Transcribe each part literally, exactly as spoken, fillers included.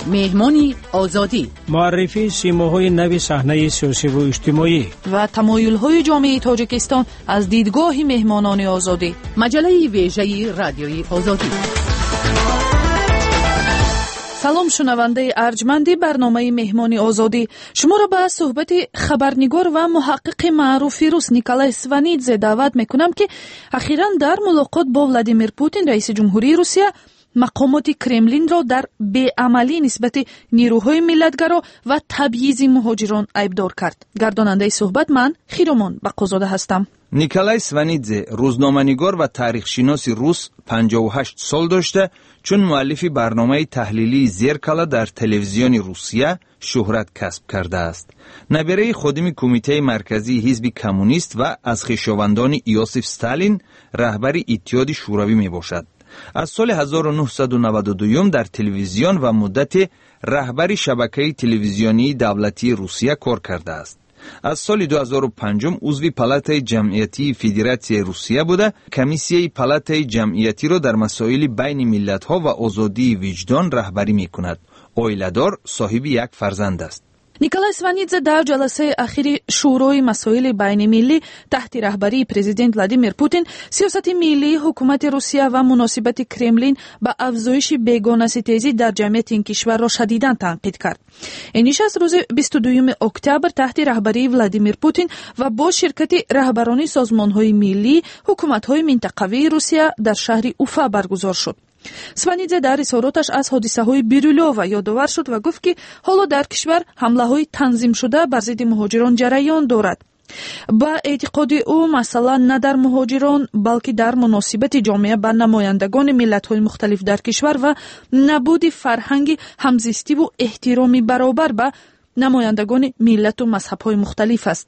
مهمانی آزادی، معرفی سیماهای نو صحنه سیاسی و اجتماعی و تمایل‌های جامعه تاجیکستان از دیدگاه مهمانان آزادی. مجله ویژه رادیوی آزادی. سلام شنونده ارجمندی برنامه مهمانی آزادی، شما را به صحبت خبرنگار و محقق معروف روس نیکولای سوانیدзе دعوت میکنم که اخیراً در ملاقات با ولادیمیر پوتین رئیس جمهوری روسیه مقامات کرملین را در بی‌عملی نسبت نیروهای ملتگرا و تبعیض مهاجران ایبدار کرد. گرداننده صحبت من خیرمان بقازاده هستم. نیکولای سوانیدзе روزنامه‌نگار و تاریخشناس روس پنجاه و هشت سال داشته، چون مؤلف برنامه تحلیلی زیرکالا در تلویزیون روسیه شهرت کسب کرده است. نبیره خادم کمیته مرکزی حزب کمونیست و از خویشاوندان یوسف استالین رهبر اتحاد شوروی می باشد. از سال هزار و نهصد و نود و دو در تلویزیون و مدت رهبر شبکه تلویزیونی دولتی روسیه کار کرده است. از سال دو هزار و پنج عضو پالاتای جمعیتی فدراسیون روسیه بوده. کمیسیه پالاتای جمعیتی را در مسائل بین ملت‌ها و آزادی وجدان رهبری می‌کند. عائله‌دار، صاحب یک فرزند است. نیکولای سوانیدзе در جلسه اخیر شورای مسائل بین ملی تحت رهبری پرزیدنت ولادیمیر پوتین سیاست ملی حکومت روسیه و مناسبت کرملین با افزایش بیگانه‌ستیزی در جمعیت این کشور را شدیداً تنقید کرد. این نشست روز بیست و دوم اکتبر تحت رهبری ولادیمیر پوتین و با شرکت رهبران سازمان‌های ملی حکومت‌های منطقوی روسیه در شهر اوفا برگزار شد. سوانیدзе در اظهاراتش از حادثه‌های بیرولووا یادآور شد و گفت که حالا در کشور حمله‌های تنظیم شده بر ضد مهاجران جریان دارد. با اعتقاد او مسئله نه در مهاجران بلکه در مناسبت جامعه با نمایندگان ملت‌های مختلف در کشور و نبود فرهنگ همزیستی و احترام برابر به نمایندگان ملت و مذهب‌های مختلف است.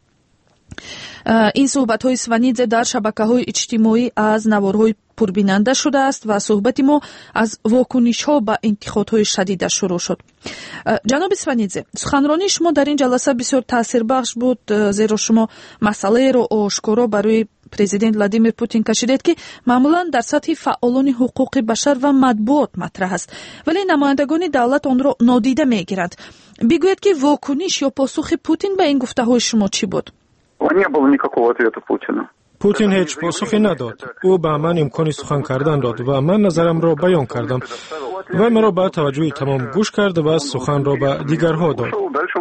این صحبت‌های سوانیدзе در شبکه‌های اجتماعی از نوارهای پربیننده شده است و صحبت ما از واکنش‌ها به انتقادهای شدید شروع شد. جناب سوانیدзе، سخنرانی شما در این جلسه بسیار تاثیربخش بود، زیرا شما مسئله را آشکارا برای پرزیدنت ولادیمیر پوتین کشیدید که معمولا در سطح فعالان حقوق بشر و مطبوعات مطرح است، ولی نمایندگان دولت آن را نادیده می‌گیرند. بگویید که واکنش یا پاسخ پوتین به این گفته‌های شما چی بود؟ Не было никакого ответа Путина. پوتین هیچ پاسخی نداد. او به من امکان سخن کردن داد و من نظرم را بیان کردم و مرا با توجه تمام گوش کرد و سخن را به دیگرها داد.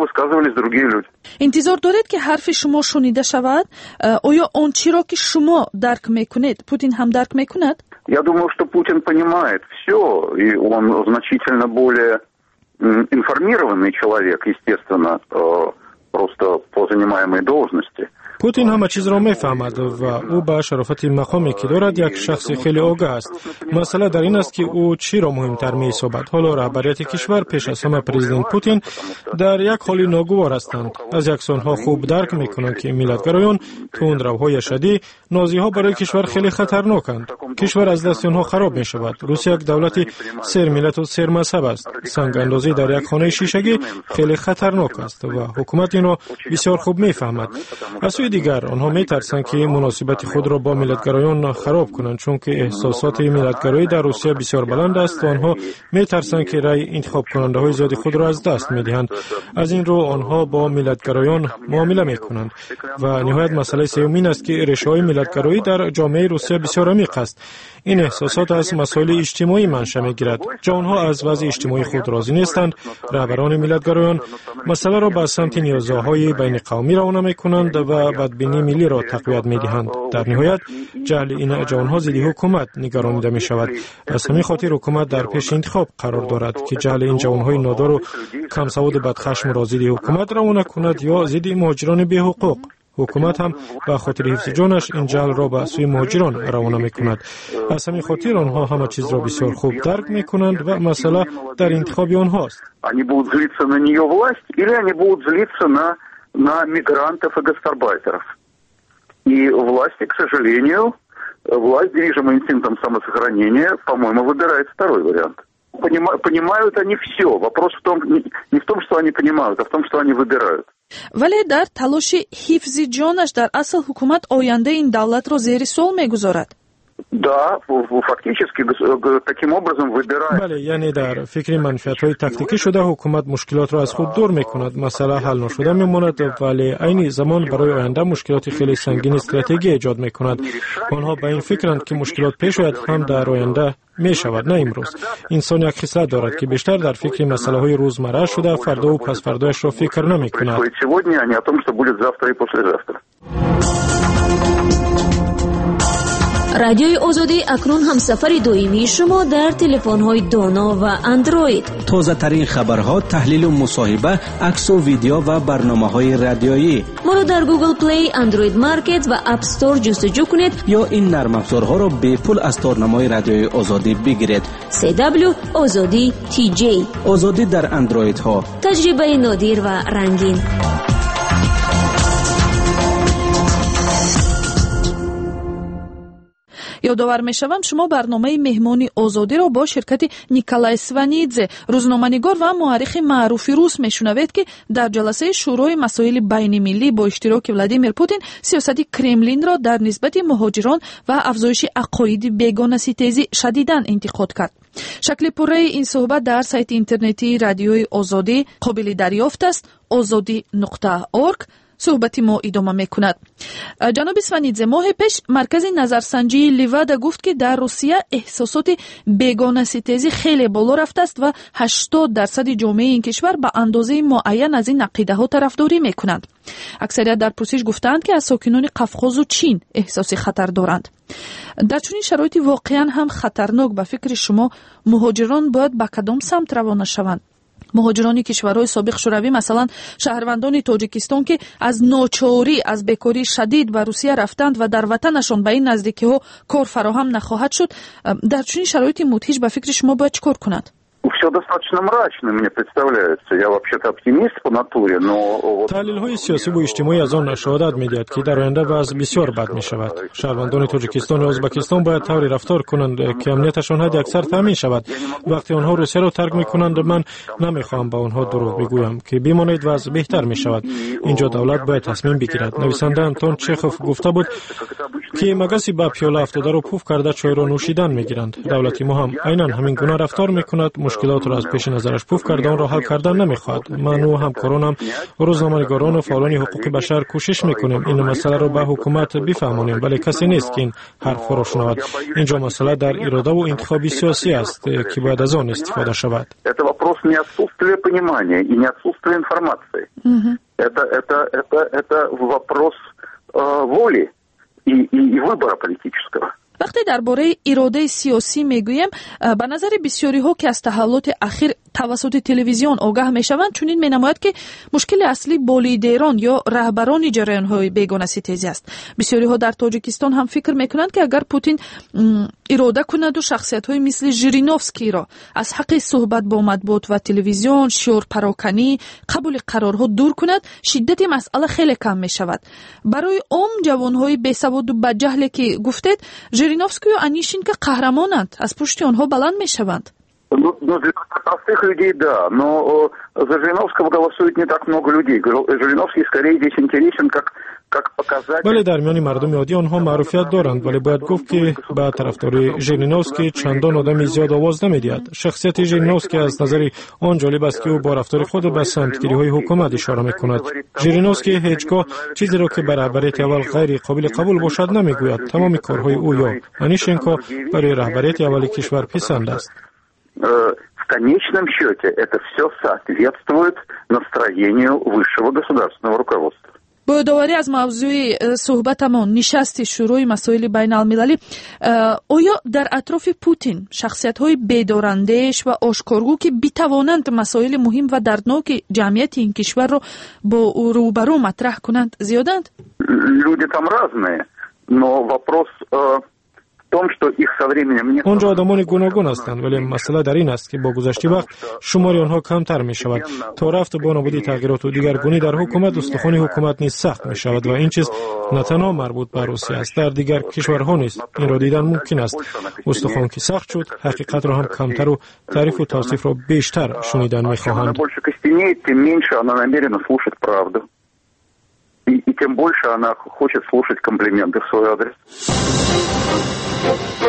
انتظار دارید که حرف شما شنیده شود؟ آیا آن چیزی را که شما درک میکنید پوتین هم درک میکند؟ Я думаю, что Путин понимает все, и он значительно более информированный человек, естественно, просто по занимаемой должности. پوتین همه چیز را میفهمد و او به شرافت مقامی که دارد یک شخص خیلی آگاه است. مسئله در این است که او چی را مهمتر می‌سازد. حالا رهبریت کشور پیش از همه پرزیدنت پوتین در یک حال ناگوار هستند. از یک سالها خوب درک می‌کنند که ملت‌گرایان تندروهای شدید نازی‌ها برای کشور خیلی خطرناکند. کشور از دست آنها خراب می‌شود. روسیه یک دولت سر ملت و سر مذهب است. سنگ اندازی در یک خانه شیشگی خیلی خطرناک است و حکومت این را بسیار خوب می‌فهمد. از سوی دیگر آنها می‌ترسند که مناسبت خود را با ملت‌گرایان خراب کنند، چون که احساسات ملت‌گرایی در روسیه بسیار بلند است و آنها می‌ترسند که رأی انتخاب کننده‌های زیادی خود را از دست می‌دهند. از این رو آنها با ملت‌گرایان معامله می‌کنند و نهایت مسئله سوم این است که ریشه‌های ملت‌گرایی در جامعه روسیه بسیار عمیق است. این احساسات از مسائل اجتماعی منشأ می‌گیرد. جا آنها از وضع اجتماعی خود راضی نیستند. رهبران ملت‌گرایان مسئله را به سمت نیازهای بین قومی روانه می‌کنند و بدبینی ملی را تقویت می‌دهند. در نهایت جهل این جوانها ضد حکومت نگرانیده می‌شود. از همین خاطر حکومت در پیش انتخاب قرار دارد که جهل این جوانهای نادار و کم سواد بدخشم را ضد حکومت روانه کند یا ضد مهاجران بی حقوق. حکومت هم به خاطر حفظ جانش این جهل را به سوی مهاجران روانه می‌کند. از همین خاطر آنها همه چیز را بسیار خوب درک می‌کنند و مسئله در انتخاب آنهاست. Они будут злиться на нее власть или они будут злиться на на мигрантов и гастарбайтеров. И власти, к сожалению, власть, движимая инстинктом самосохранения, по-моему, выбирает второй вариант. Понимают они все. Вопрос в том, не в том, что они понимают, а в том, что они выбирают. ولی در تلاش حفظ جانش در اصل حکومت آینده این دولت را زیر سوال میگذارد. Да, фактически таким образом выбирает. بله، یعنی در فکر منفعت‌های تاکتیکی شده حکومت مشکلات را از خود دور می‌کند، مسئله حل نشده می‌ماند، ولی عین زمان برای آینده مشکلات خیلی سنگین استراتژی ایجاد می‌کند. آنها به این فکرند که مشکلات پیش آید هم در آینده می شود، نه امروز. انسان یک خصلت دارد که بیشتر در فکر مسئله های روزمره شده، فردا و پس فردایش را فکر نمی کند. رادیوی آزادی اکنون هم سفر دویمی شما در تلفن‌های دانا و اندروید. تازه ترین خبرها، تحلیل و مصاحبه، عکس و ویدیو و برنامه‌های رادیویی. ما را در گوگل پلی، اندروید مارکت و اپ استور جستجو کنید یا این نرم افزارها را به پول از تارنمای رادیوی آزادی بگیرید. سی دبلیو آزادی تی جی. آزادی در اندروید ها. تجربه نادر و رنگین. یادآور می‌شوم شما برنامه مهمانی آزادی را با شرکت نیکولای سوانیدзе روزنامه‌نگار و مورخ معروف روس میشنوید که در جلسه شورای مسائل بین‌المللی با اشتراک ولادیمیر پوتین سیاست کرملین را در نسبت مهاجران و افزایش عقاید بیگانه ستیزی شدیداً انتقاد کرد. شکل پره این صحبت در سایت اینترنتی رادیوی آزادی قابل دریافت است. آزادی نقطه اورگ. صحبتی ما ادامه میکند. جناب سوانیدзе، ماه پیش مرکز نظرسنجی لیوادا گفت که در روسیه احساسات بیگانه ستیزی خیلی بالا رفته است و هشتاد درصد جامعه این کشور به اندازه معین از این عقیده ها طرفداری میکنند. اکثریت در پرسش گفتند که از ساکنان قفقاز و چین احساس خطر دارند. در چنین شرایطی واقعا هم خطرناک به فکر شما مهاجران باید به کدام سمت روانه شوند؟ مهاجران کشورهای سابق شوروی، مثلا شهروندان تاجیکستان که از ناچاری از بیکاری شدید به روسیه رفتند و در وطنشان به این نزدیکی ها کار فراهم نخواهد شد، در چنین شرایطی مدهش به فکر شما باید چیکار کند؟ Все достаточно мрачно, мне представляется. Я вообще-то оптимист по натуре, но... تحلیل‌های سیاسی و اجتماعی از آن شهادت می‌دهد که در آینده وضع بسیار بد می‌شود. شهروندان تاجیکستان و ازبکستان باید طوری رفتار کنند که امنیتشان حد اکثر تامین شود. وقتی آنها روسیه را ترک می‌کنند، من نمی‌خواهم با آنها دروغ بگویم که بمانید وضع بهتر می‌شود. اینجا دولت باید تصمیم بگیرد. نویسنده آنتون چخوف گفته بود که مگسی با پیاله افتاده را پف کرده چای را نوشیدن می‌گیرند. دولت ما هم عیناً همین گونه رفتار می‌کند. مشکلات را از پیش نظرش پف کرده آن را حل کردن نمی‌خواهد. من و همکارانم روزنامه‌نگاران و فعالان حقوق بشر کوشش می‌کنیم این مسئله را به حکومت بفهمانیم، ولی کسی نیست که این حرف را شنود. اینجا مسئله در اراده و انتخاب سیاسی است که باید از آن استفاده شود. Это вопрос не отсутствия понимания и не отсутствия информации. Это это это это вопрос воли и и выбора политического. وقتی درباره اراده سیاسی میگویم، به نظر بسیاری ها که از تحولات اخیر توسط تلویزیون آگاه میشوند چنین مینماید که مشکل اصلی با لیدران یا رهبران جریان های بیگانه ستیزی است. بسیاری ها در تاجیکستان هم فکر میکنند که اگر پوتین اراده کند و شخصیت های مثل ژیرینوفسکی را از حق صحبت با مطبوعات و تلویزیون، شعور پراکنی، قبول قرارها دور کند، شدت مسئله خیلی کم می شود. برای عام جوان های بیسواد و بدجهلی که گفتید، ژیرینوفسکی و انیشین که قهرمانند، از پشت آنها بلند می شوند. Ну, ну, для простых людей, да, но за Жириновского голосует не так много людей. Жириновский скорее здесь интересен как بله، در میان مردم عادی آنها معروفیت دارند، ولی باید گفت که به طرفدار ژیرینوفسکی چندان آدم زیاد آواز نمیدهد. شخصیت ژیرینوفسکی از نظر آن جالب است که او با رفتار خود به سمتگیری‌های حکومت اشاره می‌کند. ژیرینوفسکی هیچگاه چیزی را که برای رهبریت اول غیر قابل قبول باشد نمیگوید. تمام کارهای او یا انیشنکو برای رهبریت اول کشور پسند است. В конечном счете это все соответствует настроению высшего государственного руководства. با یادآوری از موضوع صحبتمان نشست شورای مسائل بین المللی، آیا در اطراف پوتین شخصیت‌های بیداراندیش و آشکارگو که بی‌توانند مسائل مهم و دردناک جمعیت این کشور را با روبرو مطرح کنند زیادند؟ Люди там разные, но вопрос آنجا آدمان گوناگون هستند، ولی مسئله در این است که با گذشت وقت شماری آنها کمتر می شود. تا رفت با نابودی تغییرات و دیگرگونی در حکومت، استخوان حکومت نیز سخت می شود و این چیز نه تنها مربوط به روسیه است، در دیگر کشورها نیز این را دیدن ممکن است. استخوان که سخت شد، حقیقت را هم کمتر و تعریف و توصیف را بیشتر شنیدن می خواهند. И, и тем больше она хочет слушать комплименты в свой адрес.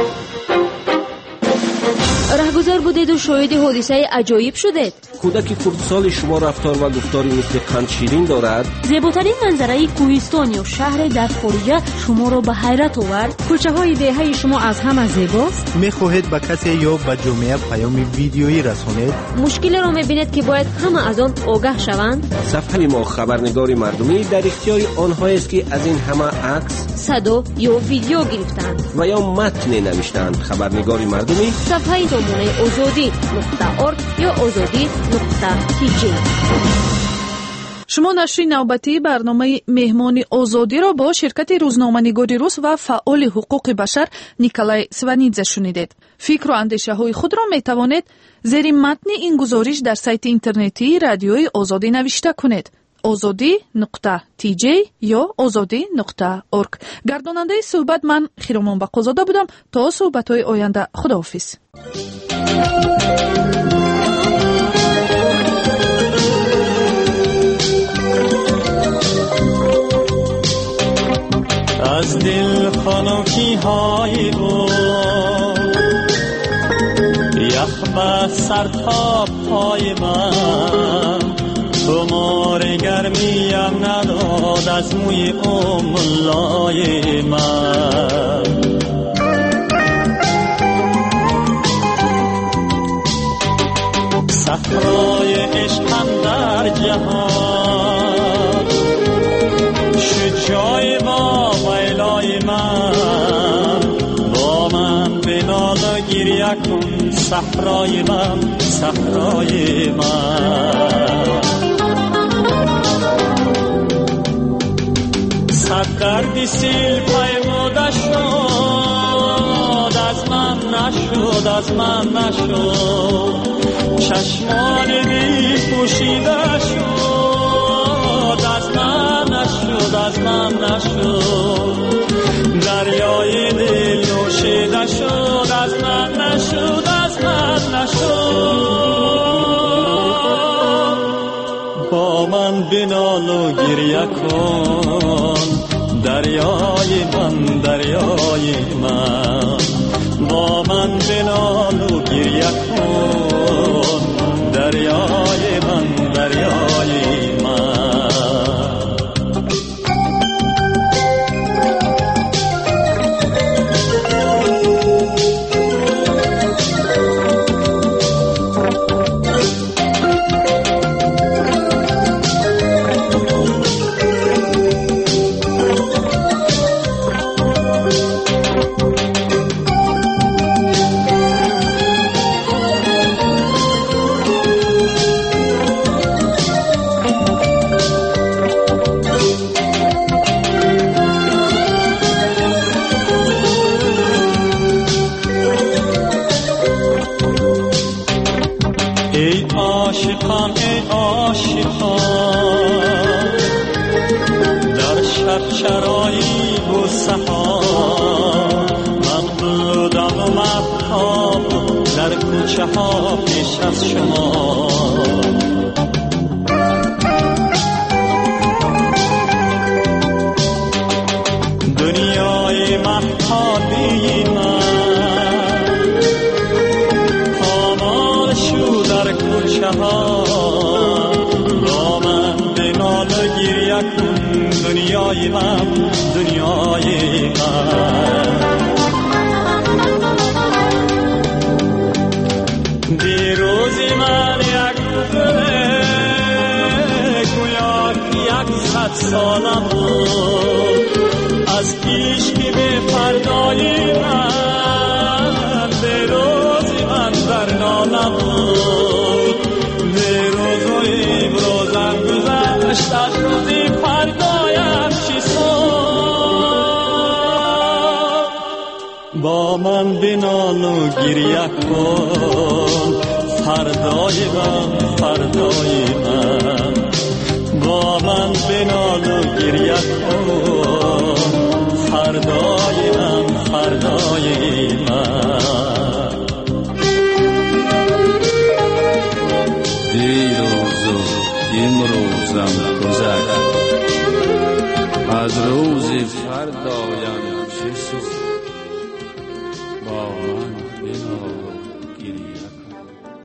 رهگذر بودید و شاهد حادثه عجایب شدید. کودک خردسال شما رفتار و گفتاری مثل قند شیرین دارد. زیباترین منظره کوهستان یا شهر در خارج شما را به حیرت آورد. کوچه های دهه شما از همه زیباست. میخواهید به کسی یا به جامعه پیام ویدیویی رسانید؟ مشکلی را میبینید که باید همه از آن آگاه شوند. صفحه ما خبرنگار مردمی در اختیار آنهایی است که از این همه عکس، صدا یا ویدیو گرفتند و یا متن نوشتند. خبرنگار مردمی صفحه دامنه آزادی نقطه ارگ یا آزادی نقطه تی جی. شما نشر نوبتی برنامه مهمان آزادی را با شرکت روزنامه‌نگاری روس و فعال حقوق بشر نیکولای سوانیدзе شنیدید. فکر و اندیشه های خود را می توانید زیر متن این گزارش در سایت اینترنتی رادیوی آزادی نوشته کنید. آزادی نقطه تی جی یا آزادی نقطه ارگ. گرداننده صحبت من خیرمان بقازاده بودم. تا صحبت های آینده، خداحافظ. از دل خنکی های او یخ به سر تا پای من، تو مار گرمیم نداد از موی ام لای من. صحرای عشقم در جهان شجای با ویلای من، با من بنال و گریه کن صحرای من، صحرای من. صد دردی سیل پیموده شد از من نشد، از من نشد. چشمان بی پوشیده شد از من نشد، از من نشد. دریای دل نوشیده شد از من نشد، از من نشد. با من بنال و گریه کن دریای من، دریای من. با من بنال و گریه کن دریای من، دریای من. ای عاشقان ای عاشقان در شب چرایی و سحار، من بودم و مبتاب در کوچه ها پیش از شما. دنیای محتابی من پامال شو در کوچه ها، با من بنال گریه کن دنیای من، دنیای من. دیروزی من یک روزه گویا یک صد سالم بود از پیش که به فردای من. دیروزی من در نالم بود، دیروز و امروزم گذشت از روزی فردایم چی ساد. با من بنال و گریه کن فردای من، فردای من. با من بنال و گریه کن فردای من، فردای من. دیروز و امروزم گذشت از روز فردایم چه سود.